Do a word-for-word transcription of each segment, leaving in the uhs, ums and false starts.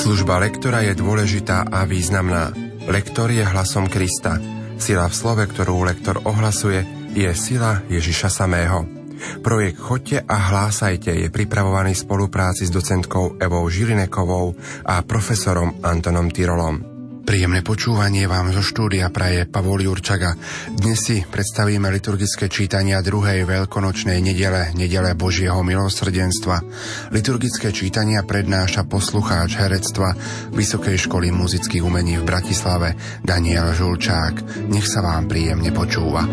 Služba lektora je dôležitá a významná. Lektor je hlasom Krista. Sila v slove, ktorú lektor ohlasuje, je sila Ježiša samého. Projekt Choďte a hlásajte je pripravovaný v spolupráci s docentkou Evou Žilinekovou a profesorom Antonom Tyrolom. Príjemné počúvanie vám zo štúdia praje Pavol Jurčaga. Dnes si predstavíme liturgické čítania druhej veľkonočnej nedele, nedele Božieho milosrdenstva. Liturgické čítania prednáša poslucháč herectva Vysokej školy muzických umení v Bratislave Daniel Žulčák. Nech sa vám príjemne počúva.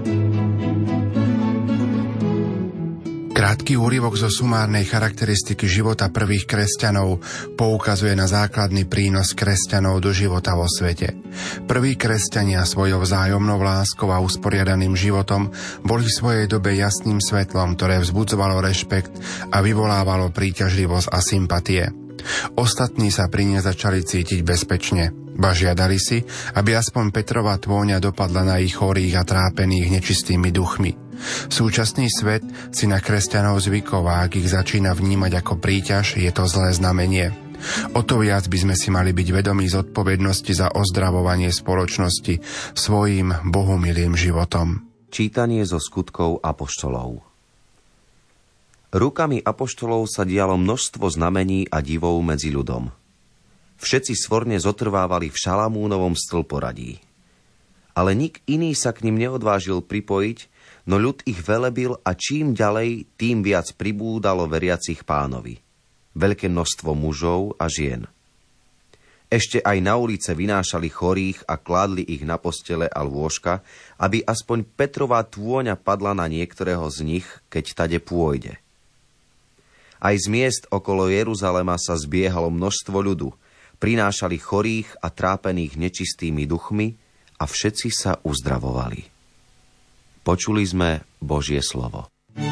Krátky úryvok zo sumárnej charakteristiky života prvých kresťanov poukazuje na základný prínos kresťanov do života vo svete. Prví kresťania svojou vzájomnou láskou a usporiadaným životom boli v svojej dobe jasným svetlom, ktoré vzbudzovalo rešpekt a vyvolávalo príťažlivosť a sympatie. Ostatní sa pri nej začali cítiť bezpečne. Ba žiadali si, aby aspoň Petrova tôňa dopadla na ich chorých a trápených nečistými duchmi. Súčasný svet si na kresťanov zvykol a ak ich začína vnímať ako príťaž, je to zlé znamenie. O to viac by sme si mali byť vedomí zodpovednosti za ozdravovanie spoločnosti svojím bohumilým životom. Čítanie zo skutkov apoštolov. Rukami apoštolov sa dialo množstvo znamení a divov medzi ľudom. Všetci svorne zotrvávali v Šalamúnovom stĺporadí. Ale nik iný sa k nim neodvážil pripojiť, no ľud ich velebil a čím ďalej, tým viac pribúdalo veriacich Pánovi. Veľké množstvo mužov a žien. Ešte aj na ulice vynášali chorých a kládli ich na postele a lôžka, aby aspoň Petrova tôňa padla na niektorého z nich, keď tade pôjde. Aj z miest okolo Jeruzalema sa zbiehalo množstvo ľudu, prinášali chorých a trápených nečistými duchmi a všetci sa uzdravovali. Počuli sme Božie slovo.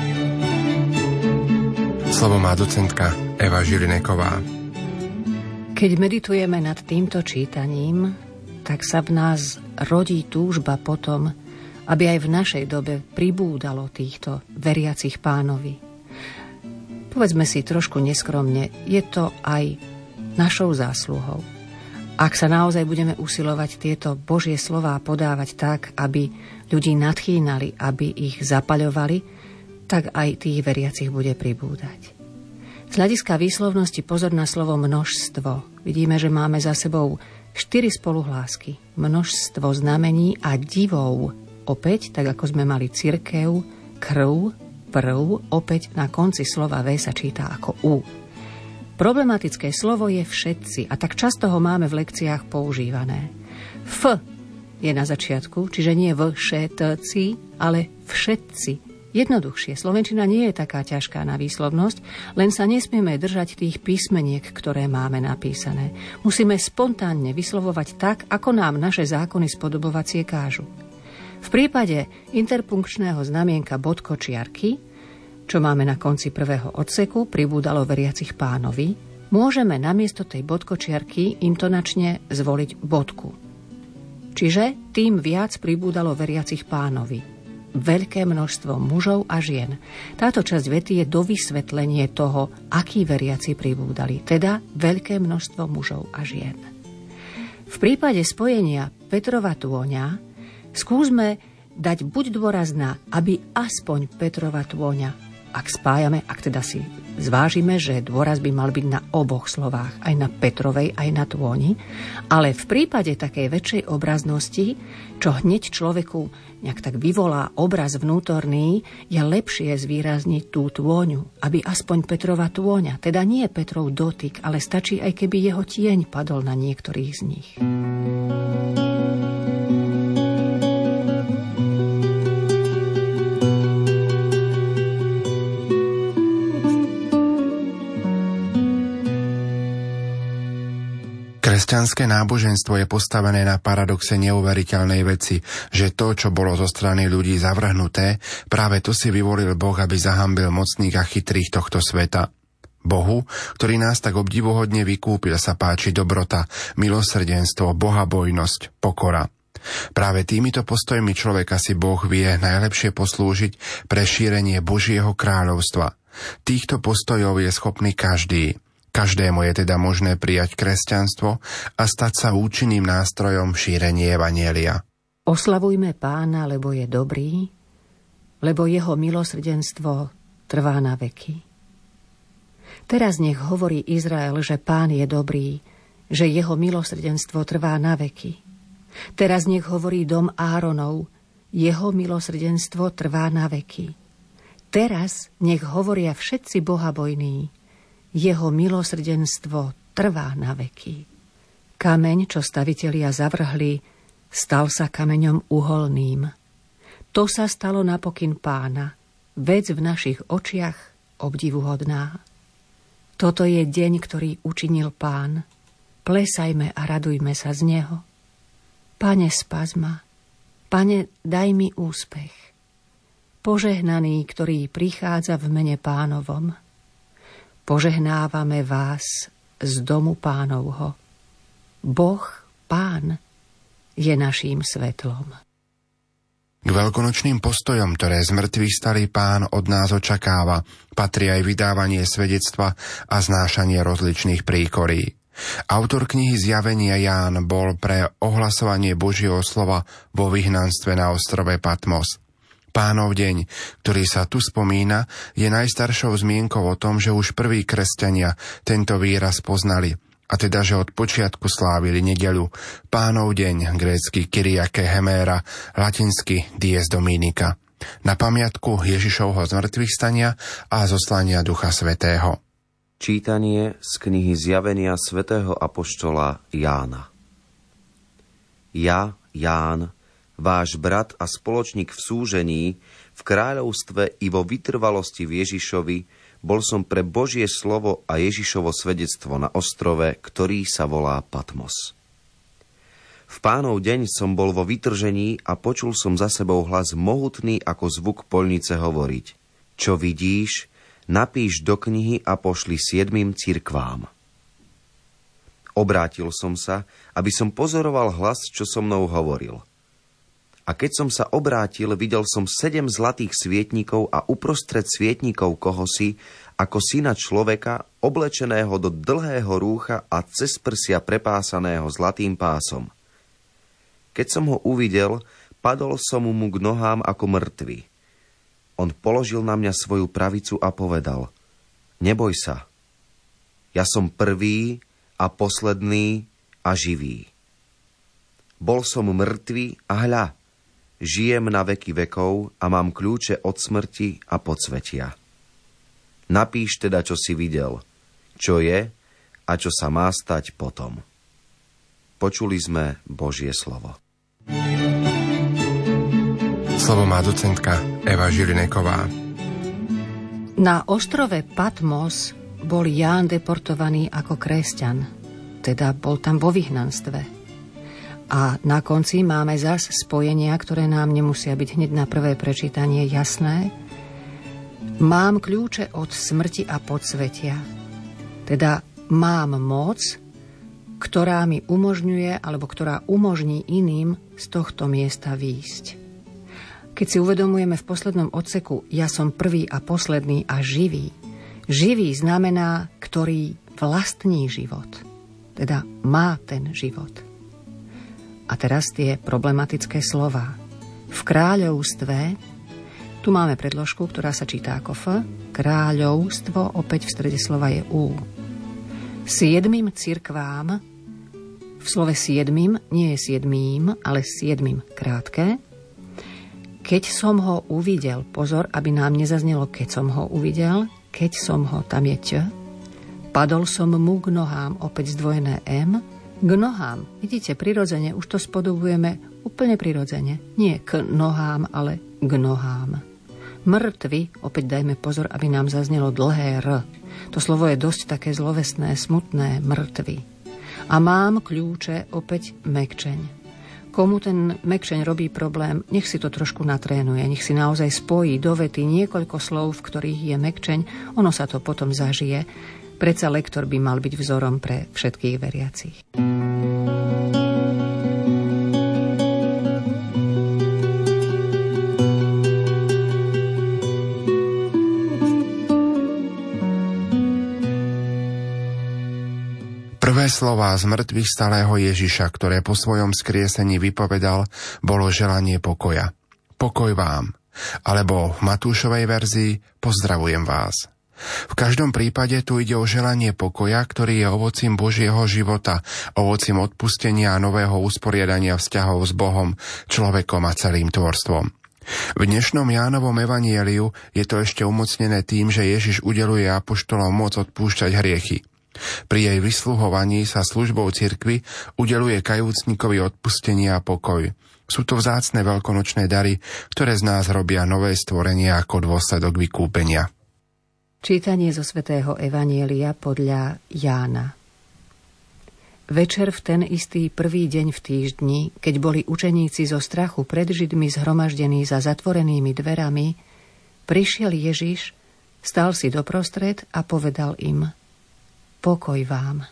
Slovo má docentka Eva Žilineková. Keď meditujeme nad týmto čítaním, tak sa v nás rodí túžba potom, aby aj v našej dobe pribúdalo týchto veriacich Pánovi. Povedzme si trošku neskromne, je to aj našou zásluhou. Ak sa naozaj budeme usilovať tieto Božie slová podávať tak, aby ľudí nadchýnali, aby ich zapaľovali, tak aj tých veriacich bude pribúdať. Z hľadiska výslovnosti pozor na slovo množstvo. Vidíme, že máme za sebou štyri spoluhlásky. Množstvo znamení a divov. Opäť, tak ako sme mali cirkev, krv, prv, opäť na konci slova V sa číta ako U. Problematické slovo je všetci a tak často ho máme v lekciách používané. F je na začiatku, čiže nie v všetci, ale všetci. Jednoduchšie. Slovenčina nie je taká ťažká na výslovnosť, len sa nesmieme držať tých písmeniek, ktoré máme napísané. Musíme spontánne vyslovovať tak, ako nám naše zákony spodobovacie kážu. V prípade interpunkčného znamienka bodkočiarky, čo máme na konci prvého odseku, pribúdalo veriacich Pánovi, môžeme namiesto tej bodkočiarky intonačne zvoliť bodku. Čiže tým viac pribúdalo veriacich Pánovi. Veľké množstvo mužov a žien. Táto časť vety je dovysvetlenie toho, akí veriaci pribúdali, teda veľké množstvo mužov a žien. V prípade spojenia Petrova tôňa skúsme dať buď dôraz na, aby aspoň Petrova tôňa. Ak spájame, ak teda si zvážime, že dôraz by mal byť na oboch slovách, aj na Petrovej, aj na tôni, ale v prípade takej väčšej obraznosti, čo hneď človeku nejak tak vyvolá obraz vnútorný, je lepšie zvýrazniť tú tôňu, aby aspoň Petrova tôňa, teda nie Petrov dotyk, ale stačí aj keby jeho tieň padol na niektorých z nich. Kresťanské náboženstvo je postavené na paradoxe neuveriteľnej veci, že to, čo bolo zo strany ľudí zavrhnuté, práve to si vyvolil Boh, aby zahambil mocných a chytrých tohto sveta. Bohu, ktorý nás tak obdivuhodne vykúpil, sa páči dobrota, milosrdenstvo, bohabojnosť, pokora. Práve týmito postojmi človeka si Boh vie najlepšie poslúžiť pre šírenie Božieho kráľovstva. Týchto postojov je schopný každý. Každému je teda možné prijať kresťanstvo a stať sa účinným nástrojom šírenia evanjelia. Oslavujme Pána, lebo je dobrý, lebo jeho milosrdenstvo trvá na veky. Teraz nech hovorí Izrael, že Pán je dobrý, že jeho milosrdenstvo trvá na veky. Teraz nech hovorí dom Áronov, jeho milosrdenstvo trvá na veky. Teraz nech hovoria všetci bohabojní, jeho milosrdenstvo trvá na veky. Kameň, čo stavitelia zavrhli, stal sa kameňom uholným. To sa stalo napokyn Pána, vec v našich očiach obdivuhodná. Toto je deň, ktorý učinil Pán. Plesajme a radujme sa z neho. Pane, spas ma. Pane, daj mi úspech. Požehnaný, ktorý prichádza v mene Pánovom. Požehnávame vás z domu Pánovho. Boh, Pán, je naším svetlom. K veľkonočným postojom, ktoré z mŕtvych starý Pán od nás očakáva, patrí aj vydávanie svedectva a znášanie rozličných príkorí. Autor knihy Zjavenia Ján bol pre ohlasovanie Božieho slova vo vyhnanstve na ostrove Patmos. Pánov deň, ktorý sa tu spomína, je najstaršou zmienkou o tom, že už prví kresťania tento výraz poznali, a teda, že od počiatku slávili nedeľu. Pánov deň, grécky Kyriake Heméra, latinsky Dies Dominica, na pamiatku Ježišovho zmrtvých stania a zoslania Ducha Svätého. Čítanie z knihy Zjavenia svätého apoštola Jána. Ja, Ján, váš brat a spoločník v súžení, v kráľovstve i vo vytrvalosti v Ježišovi, bol som pre Božie slovo a Ježišovo svedectvo na ostrove, ktorý sa volá Patmos. V Pánov deň som bol vo vytržení a počul som za sebou hlas mohutný ako zvuk poľnice hovoriť: Čo vidíš, napíš do knihy a pošli siedmym cirkvám. Obrátil som sa, aby som pozoroval hlas, čo so mnou hovoril. A keď som sa obrátil, videl som sedem zlatých svietnikov a uprostred svietnikov kohosi, ako syna človeka, oblečeného do dlhého rúcha a cez prsia prepásaného zlatým pásom. Keď som ho uvidel, padol som mu k nohám ako mŕtvy. On položil na mňa svoju pravicu a povedal: Neboj sa, ja som prvý a posledný a živý. Bol som mŕtvý a hľa, žijem na veky vekov a mám kľúče od smrti a podsvetia. Napíš teda, čo si videl, čo je a čo sa má stať potom. Počuli sme Božie slovo. Slovo má docentka Eva Žilineková. Na ostrove Patmos bol Ján deportovaný ako kresťan, teda bol tam vo vyhnanstve. A na konci máme zas spojenia, ktoré nám nemusia byť hneď na prvé prečítanie jasné. Mám kľúče od smrti a podsvetia. Teda mám moc, ktorá mi umožňuje, alebo ktorá umožní iným z tohto miesta výjsť. Keď si uvedomujeme v poslednom odseku ja som prvý a posledný a živý. Živý znamená, ktorý vlastní život. Teda má ten život. A teraz tie problematické slová. V kráľovstve, tu máme predložku, ktorá sa číta ako F, kráľovstvo, opäť v strede slova je U. Siedmým cirkvám, v slove siedmým, nie je siedmým, ale siedmým krátke. Keď som ho uvidel, pozor, aby nám nezaznelo, keď som ho uvidel, keď som ho, tam je Ť, padol som mu k nohám, opäť zdvojené M, k nohám. Vidíte, prirodzene, už to spodobujeme úplne prirodzene. Nie k nohám, ale k nohám. Mŕtvy, opäť dajme pozor, aby nám zaznelo dlhé R. To slovo je dosť také zlovesné, smutné, mŕtvy. A mám kľúče, opäť mekčeň. Komu ten mekčeň robí problém, nech si to trošku natrénuje, nech si naozaj spojí do vety niekoľko slov, v ktorých je mekčeň, ono sa to potom zažije. Predsa lektor by mal byť vzorom pre všetkých veriacich. Prvé slová z mŕtvych stalého Ježiša, ktoré po svojom skriesení vypovedal, bolo želanie pokoja. Pokoj vám. Alebo v Matúšovej verzii pozdravujem vás. V každom prípade tu ide o želanie pokoja, ktorý je ovocím Božieho života, ovocím odpustenia a nového usporiadania vzťahov s Bohom, človekom a celým tvorstvom. V dnešnom Jánovom evanieliu je to ešte umocnené tým, že Ježiš udeluje apoštolom moc odpúšťať hriechy. Pri jej vysluhovaní sa službou cirkvi udeluje kajúcnikovi odpustenie a pokoj. Sú to vzácne veľkonočné dary, ktoré z nás robia nové stvorenie ako dôsledok vykúpenia. Čítanie zo svätého evanielia podľa Jána. Večer v ten istý prvý deň v týždni, keď boli učeníci zo strachu pred Židmi zhromaždení za zatvorenými dverami, prišiel Ježiš, stal si doprostred a povedal im: Pokoj vám.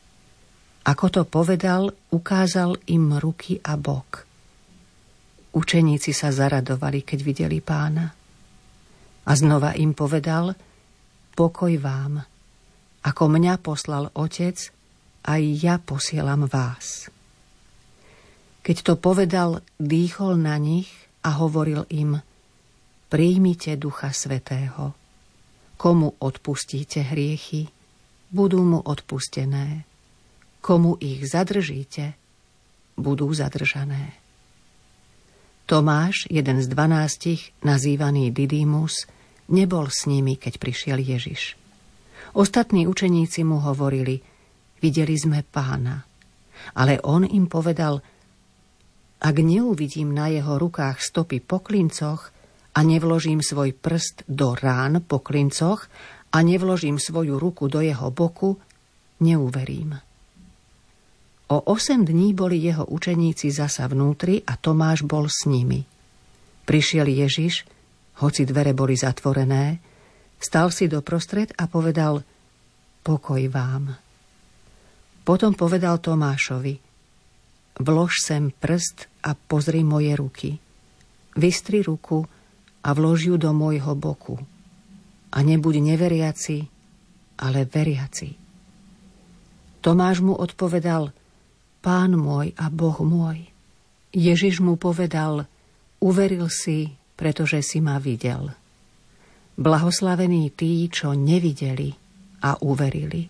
Ako to povedal, ukázal im ruky a bok. Učeníci sa zaradovali, keď videli Pána. A znova im povedal: Pokoj vám. Ako mňa poslal Otec, aj ja posielam vás. Keď to povedal, dýchol na nich a hovoril im: Príjmite Ducha Svätého. Komu odpustíte hriechy, budú mu odpustené. Komu ich zadržíte, budú zadržané. Tomáš, jeden z dvanástich, nazývaný Didymus, nebol s nimi, keď prišiel Ježiš. Ostatní učeníci mu hovorili: Videli sme Pána. Ale on im povedal: Ak neuvidím na jeho rukách stopy po klincoch a nevložím svoj prst do rán po klincoch a nevložím svoju ruku do jeho boku, neuverím. O osem dní boli jeho učeníci zasa vnútri a Tomáš bol s nimi. Prišiel Ježiš, hoci dvere boli zatvorené, stal si doprostred a povedal: Pokoj vám. Potom povedal Tomášovi: Vlož sem prst a pozri moje ruky. Vystri ruku a vlož ju do môjho boku. A nebuď neveriaci, ale veriaci. Tomáš mu odpovedal: Pán môj a Boh môj. Ježiš mu povedal: Uveril si, pretože si ma videl. Blahoslavení tí, čo nevideli a uverili.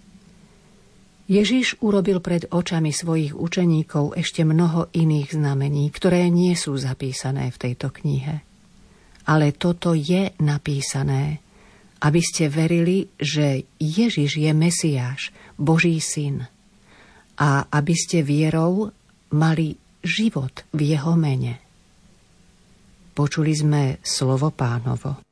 Ježiš urobil pred očami svojich učeníkov ešte mnoho iných znamení, ktoré nie sú zapísané v tejto knihe. Ale toto je napísané, aby ste verili, že Ježiš je Mesiáš, Boží syn, a aby ste vierou mali život v jeho mene. Počuli sme slovo Pánovo.